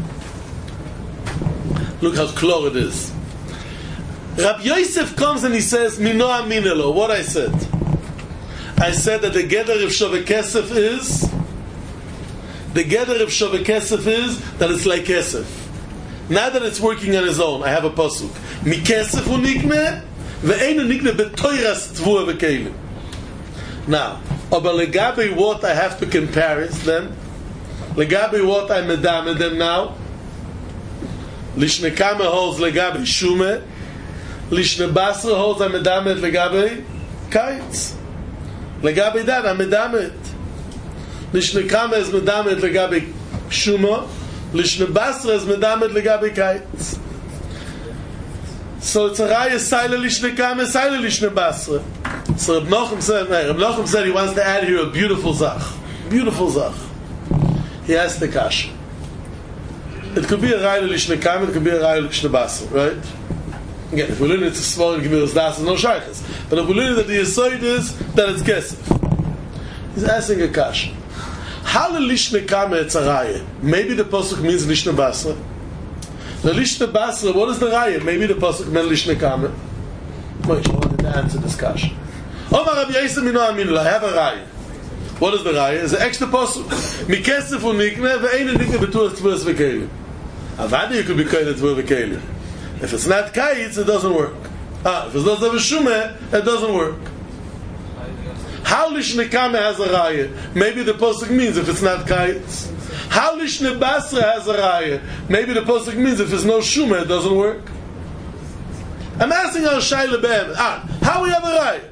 look how clear it is. Rabbi Yosef comes and he says, Mino aminelo. What I said? I said that the gather of Shaveh Kesef is, the gather of Shaveh Kesef is that it's like Kesef. Not that it's working on his own. I have a pasuk. Mi Kesef u nikne, ve'einu nikne betoiras tvuah v'keilim. Now, but legabe what I have to compare it then, legabe what I medame them now, lishne kame holds legabe shume, lishne basra holds I medame legabe kites, legabe that I medame it, lishne kame is medame legabe shuma, lishne basra is medame legabe kites. So it's a raya saila lishne kame saila lishne basra. So Reb Nachum said, Reb Nachum said he wants to add here a beautiful zach, beautiful zach. He has the kash. It could be a raya lishne kame, it could be a raya lishne basra, right? Again, if we learn it's a small gemilas das, no shaykhs. But if we learn that the yisoid is that it's kesef, he's asking a kash. How the lishne kame it's a raya? Maybe the pasuk means lishne basra. The lishne basra, what is the raya? Maybe the pasuk meant lishne kame. Moish, I wanted to answer this kash. Omar Rabbi Yosef mino aminu, I have a raya. What is the raya? It's an extra pasuk. Mikesef unikne ve'einu nikne betuach tvuas v'kelim. Avadi you could be kaid tvuah v'kelim. If it's not kaitz, it doesn't work. Ah, if it doesn't have a shumeh, it doesn't work. How lishne kame has a raya? Maybe the pasuk means if it's not kaitz. How lishne basra has a raya? Maybe the pasuk means if there's no shumeh, it doesn't work. I'm asking our shaila be'em. Ah, how we have a raya?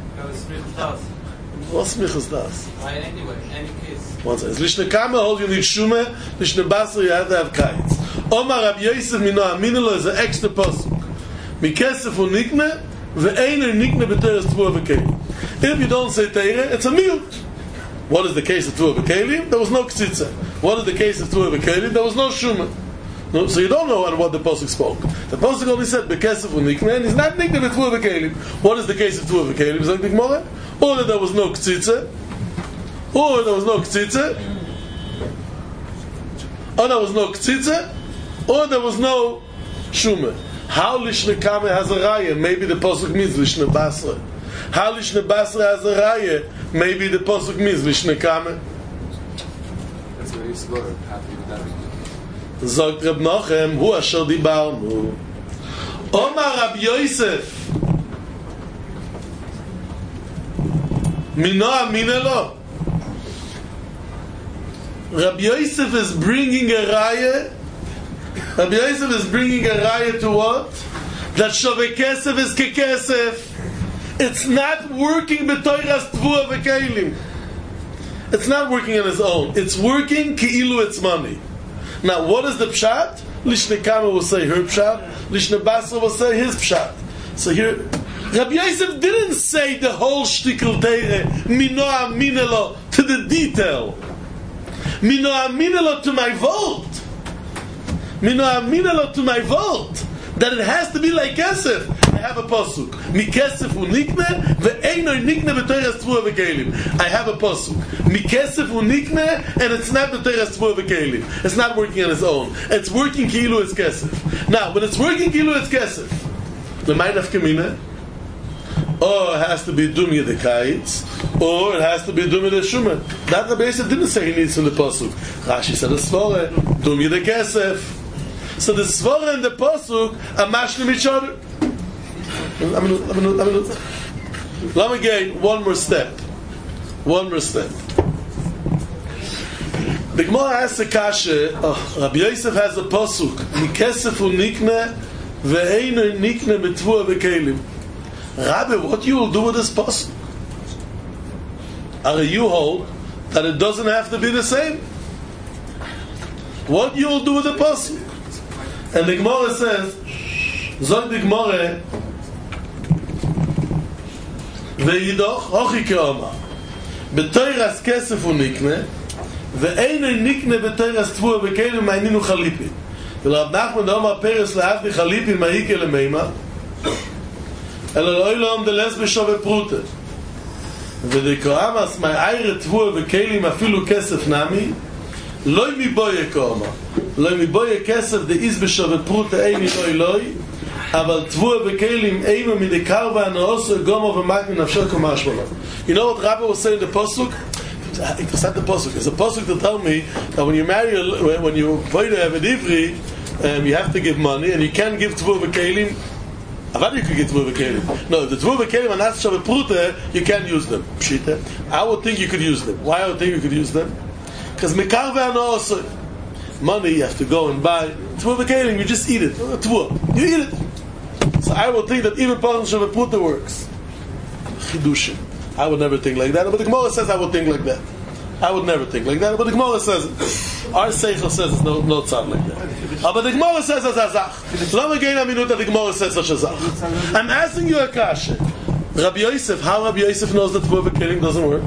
What's smichus das? Anyway, any case. One second. Lishne kame hold you need shumeh, lishne basra you have to have kaitz. Omar Rabbi Yosef mino aminu lo is an extra pasuk. Mikesef unikne ve'einu nikne b'teres tvuah v'kelim. If you don't say teire, it's a miyut. What is the case of tvuah v'kelim? There was no ktsitza. What is the case of tvuah v'kelim? There was no shumah. No, so you don't know what the pasuk spoke. The pasuk only said bekesef unikne, and he's not nikne b'tvuah v'kelim. What is the case of tvuah v'kelim? Is that the Gemara? Or that there was no ktsitza, or there was no ktsitza, or there was no ktsitza, or there was no shumah. How lishne kame has a raya? Maybe the pasuk means lishne basra. How lishne basra has a raya? Maybe the pasuk means lishne kame. That's very slow. Zogt Reb Nachum, hu asher dibarnu. Omar Rabbi Yosef, mino amine lo. Rabbi Yosef is bringing a raya. Rabbi Yosef is bringing a raya to what? That shaveh kesef is kekesef. It's not working b'toiras tvuah v'kelim. It's not working on its own. It's working ki'ilu it's money. Now, what is the pshat? Lishne kame will say her pshat. Lishne basra will say his pshat. So here, Rabbi Yosef didn't say the whole shtickle teire mino aminelo to the detail. Mino aminelo to my vote. Mino aminelo to my vote. That it has to be like kesef. I have a pasuk. Mi kesef unikne ve'eino nikne b'toiras tvuah v'kelim. I have a pasuk. Mi kesef unikne, and it's not b'toiras tvuah v'kelim. It's not working on its own. It's working ki'ilu it's kesef. Now, when it's working ki'ilu it's kesef, l'may nafkamina, or it has to be dumya the kaitz, or it has to be dumya the shumah. That the Beis didn't say he needs from the pasuk. Rashi said a svara, dumya the kesef. So the svara and the pasuk are mashlim each other. Let me, let me, let me, let me get one more step. One more step. The Gemara asks the kasha, oh, Rabbi Yosef has a pasuk, mikesef unikne ve'einu nikne b'tvuah v'kelim. Rabbi, what you will do with this pasuk? Are you hold that it doesn't have to be the same? What you will do with the pasuk? And the Gemara says, Zog the Gemara, Ve'idoch hochi ke'oma, b'toiras kesef unikne, ve'einu nikne b'toiras tvuah v'kelim ma'ininu chalipi. V'Rab Nachman Omar Peres lehavdi chalipi ma'ike lemeima, elo lo'ilom deles b'shoveh prute. V'dikoamas ma'ayre tvuah v'kelim afilu kesef nami, loy miboye ke'oma. לא מבויה כסף דאיז בשווה פרוטה איני לא אלוהי אבל תבואה וכלים אימה מדקר והנאוסו גומו ומק מנפשו כמשמע לו. You know what Rabbi was saying in the Pasuk? It's not the Pasuk. It's a Pasuk to tell me that when you marry, a, when you avoid a Eved Ivri, um, you have to give money and you can't give tvuah v'kelim Avadi you could get Tvuva Kelim. No, if the Tvuva Kelim are not Shava Pruta, you can't use them. Pshita. I would think you could use them. Why I would think you could use them? Because Mekar ve'ano money you have to go and buy. Tvuva Kelim, you just eat it. Tvuva. You eat it. So I would think that even Pachim Shava Pruta works. Chidushim. I would never think like that, but the Gemara says I would think like that. I would never think like that, but the Gemara says it. Our Seichel says it's no, no tzad like that. Uh, but the Gemara says it's a zach. Lama gein aminut that the Gemara says such a zach. I'm asking you a kasha. Rabbi Yosef, how Rabbi Yosef knows that Tvuva Kelim doesn't work?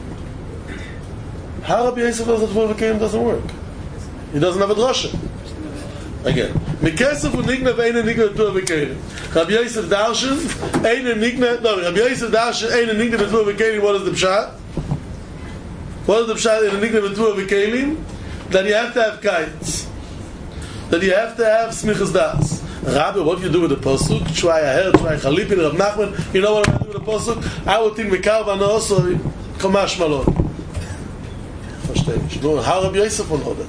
How Rabbi Yosef knows that Tvuva Kelim doesn't work? He doesn't have a drasha. Again, Mikesef u'nigna ve'eina nigna Tvuva Kelim. Rabbi Yosef darshan, eina nigna, no, Rabbi Yosef darshan, eina nigna Tvuva Kelim, what is the pshat? What is the pshat in the nigna Tvuva Kelim? That you have to have kites. That you have to have smichas das. Rabbi, what do you do with the pasuk? Shvai aher, shvai chalipin, Rav Nachman. You know what I do with the pasuk? I would think Mekar v'ano also kamash malon. Verstehe ich. No, how Rabbi Yosef will know that?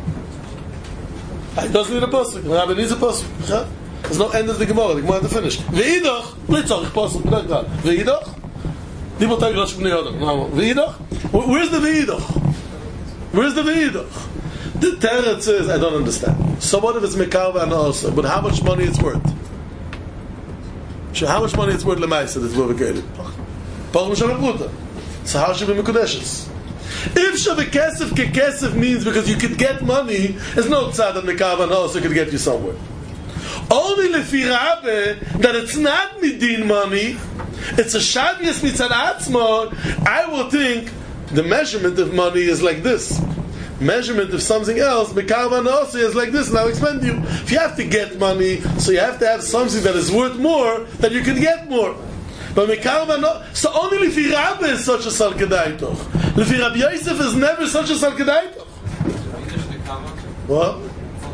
He doesn't need a pasuk. Rabbi needs a pasuk. There's no end of the Gemara. The Gemara is finished. Ve'idach, blitzach pasuk. Ve'idach. People take Rosh Bnei Adam. Ve'idach. Where's the ve'idach? Where's the ve'idach? The Teretz says, I don't understand. So what if it's Mekar ve'ano also? But how much money it's worth? So how much money it's worth Lemaisa that's Tvuva Kelim? Pachim Shava Pruta. So how should it be Mekudeshes? If Shava Kesef Kekesef means because you could get money, there's no tzad that Mekar ve'ano also could get you somewhere. Only Lefi Rabbe that it's not midin money, it's a shavias mitzad atzmo. I will think the measurement of money is like this. Measurement of something else, Mekar ve'ano also is like this, and I'll explain to you. If you have to get money, so you have to have something that is worth more, that you can get more. But Mekar ve'ano, so only Lefi Rabbe is such a sal kedai toch. Lefi Rabbi Yosef is never such a sal kedai toch. What?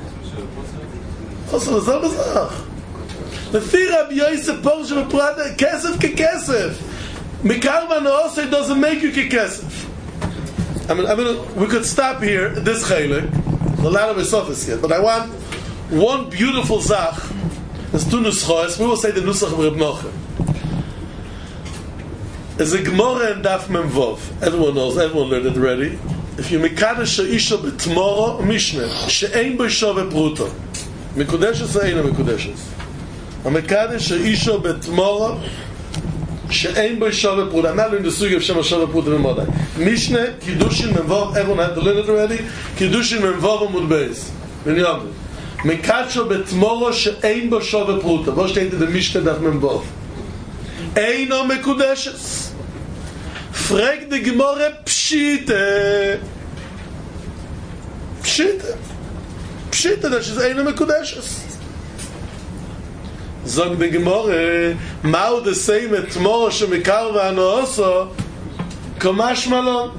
Also, das selbe Sach. Lefi Rabbi Yosef, Porsche Prada, Kesef kekesef. Mekar ve'ano also doesn't make you kekesef. I mean, I mean, we could stop here, this chaylik. A lot of it's office here, but I want one beautiful zach. There's two nuschos. We will say the nusach of Reb Nochem. There's a Gemara and Daf Mem Vov. Everyone knows, everyone learned it already. If you mekadesh she'isha b'tmoro mishneh she'ein b'shove pruto mikudeshes or eina mikudeshes. A mekadesh she'isha b'tmoro she'ein b'shove pruto. I'm not learning the sugi of Shem Shove Pruto v'modai. Mishneh Kiddushin Mem Vov. Everyone had to learn it already. Kiddushin Mem Vov Amud Beis. V'niyamid. Mekadesh b'tmoro she'ein b'shove pruto. What steht in the Mishneh Daf Mem Vov? Eino mikudeshes. Frag the Gemara Pshite. Pshite. Pshite, that is eine Mekudeshes. Zog the Gemara, Mao the same at Moro Shemikar ve'ano also, Kamash Malon.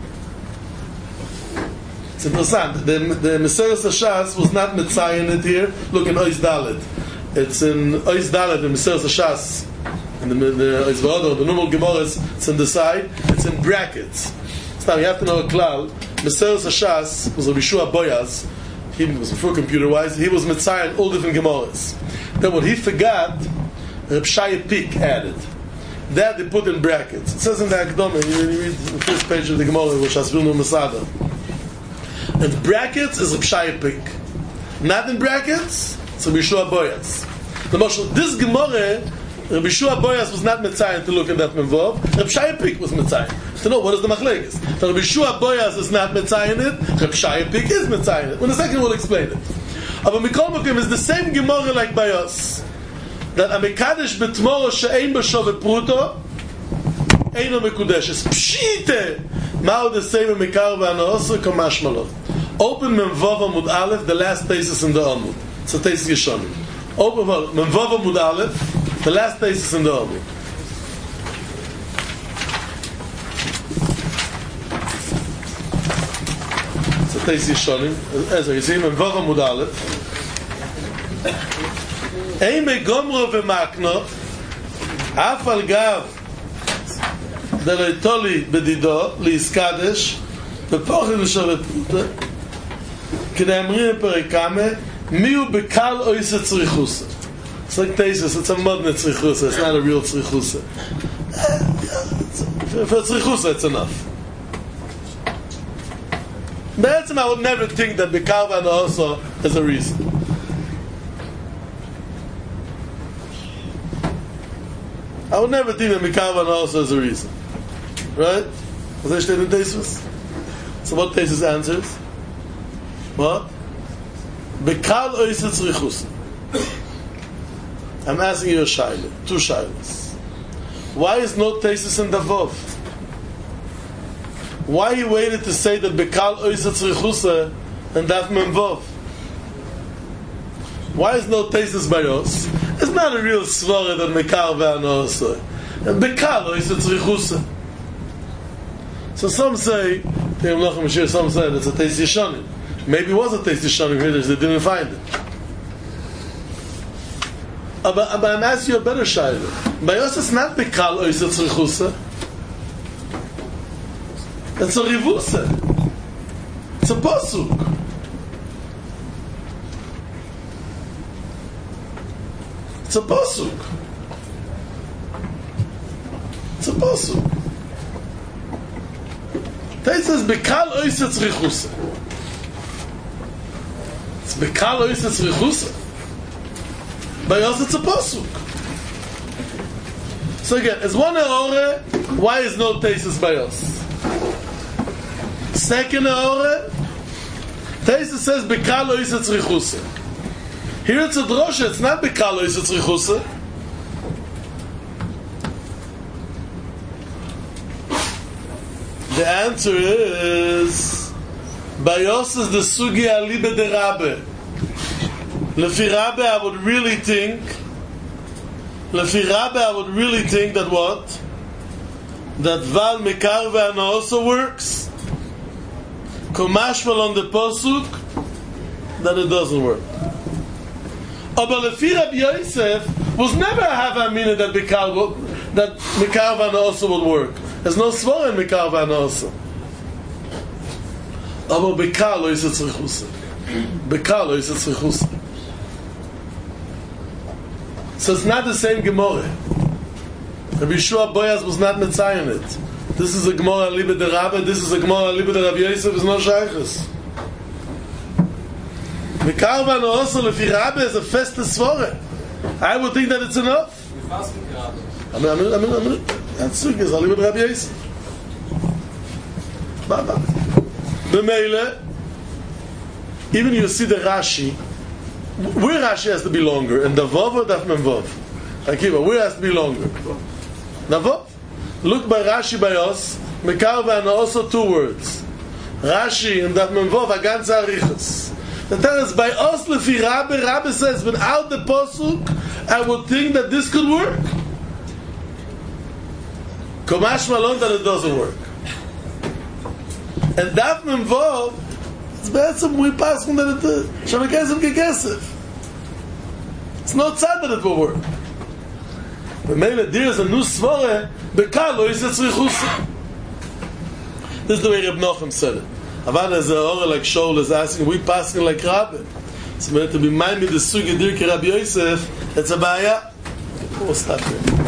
It's interesting. The, the Meseres Hashas was not Metzayin it here. Look in Ois Dalet. It's in Ois Dalet, the Meseres Hashas. And the the the normal Gemaras, it's on the side. It's in brackets. So now you have to know a klal. Meseres Hashas was a Yeshua Boyaz. He was before computer-wise. He was Metzayin all different Gemaras. Then what he forgot, Reb Shaya Pik added. That they put in brackets. It says in the Akdama, you read the first page of the Gemara, which has Vilna Masada. And brackets is Reb Shaya Pik. Not in brackets, it's Reb Yeshua Boyaz. The Moshe, this Gemara, Rabbi Yeshua Boyaz was not Metzayin to look at that Memvov. Rabbi Shaya Pik was Metzayin. To know what is the Machlekes. So Rabbi Yeshua Boyaz is not Metzayin it. Rabbi Shaya Pik is Metzayin it. In a second we'll explain it. But Mikol Mokim is the same Gemara like by us. That a Mekadesh betmoro she'ein b'shove pruto eino mekudeshes. Pshite! Mao the same Mekar ve'ano also kamash malon. Open Memvov Amud Aleph, the last thesis in the Amud. It's a thesis Yeshonim. Open Memvov Amud Aleph, the last thesis in the Amud. It's a thesis Yeshonim. As you see, Memvov Amud Aleph. Ein begomro v'makno af al gav deretoli bedido liiskadesh v'pochid v'shovet pruta k'dei amrim perikame miu bekal oise tzrichusa. It's like Tesis, it's a modern tzrichusa, it's not a real tzrichusa. For tzrichusa, it's enough. But I would never think that Bekarva and also is a reason. I would never think that Bekarva and also is a reason. Right? Was that stated in Tesis? So what Tesis answers? What? Bekal oisa tzrichusa. I'm asking you a shaila, two shailas. Why is no Tesis in the Vav? Why he waited to say that Bekal oisa tzrichusa and Daf Mem Vav? Why is no Tesis by us? It's not a real svara that Mekar ve'anosa. And Bekal oisa tzrichusa. So some say, some say it's a Tesis Yeshanim. Maybe it was a Tesis Yeshanim here, they didn't find it. But, but I'm asking you a better shayla. By us, it's not Bekal oisa tzrichusa. It's a rivusa. It's a pasuk. It's a pasuk. It's a pasuk. It says Bekal oisa tzrichusa. It's Bekal oisa tzrichusa. By us it's a pasuk. So again, it's one eore, why is no Tesis by us? Second eore, Tesis says Bekal oisa tzrichusa. Here it's a drosha, it's not Bekal oisa tzrichusa. The answer is by us is the sugi alibe de rabbe. Lefi Rabbe, I would really think Lefi Rabbe, I would really think that what? That Val Mekar Ve'ano also works. Komashval on the Posuk, that it doesn't work. But Lefi Rabbi Yosef was never a Hava Amina that Mekar that Mekar Ve'ano also would work. There's no svara in Mekar Ve'ano also. Aber Bekar lo is it tzrichusa. Bekar lo is it tzrichusa. So it's not the same Gemara. Rabbi Yeshua Boyaz was not Metzayin it. This is a Gemara Libe de Rabbe, this is a Gemara Libe de Rabbi Yosef, is no shaykhus. Mekar Ve'ano also lefi Rabbe is a feste svara. I would think that it's enough. I mean, I mean, I mean, I mean, that's Sugi, it's Libe de Rabbi Yosef. Baba. B'meile, even you see the Rashi, where Rashi has to be longer, in the Vav or Daf Mem Vav? Akiva, where has to be longer? The Vav. Look by Rashi by us, Mekar Ve'ano also two words. Rashi and Daf Mem Vav are ganz arichas. The tell us by us lefi Rabbe, Rabbe says without the posuk, I would think that this could work. Komash Malon that it doesn't work. And Daf Mem Vav, it's betzim we pass on that it shavakesef gekesef. It's no tzad that it will work. But maybe there is a new svara, Bekal lo is tzrichusa. This is the way Reb Nochem said it. Avada is a ora like Shaul is asking, we passing like Rabbi. So when it to be mind me the sugi dirke Rabbi Yosef, it's a baya. We'll stop here.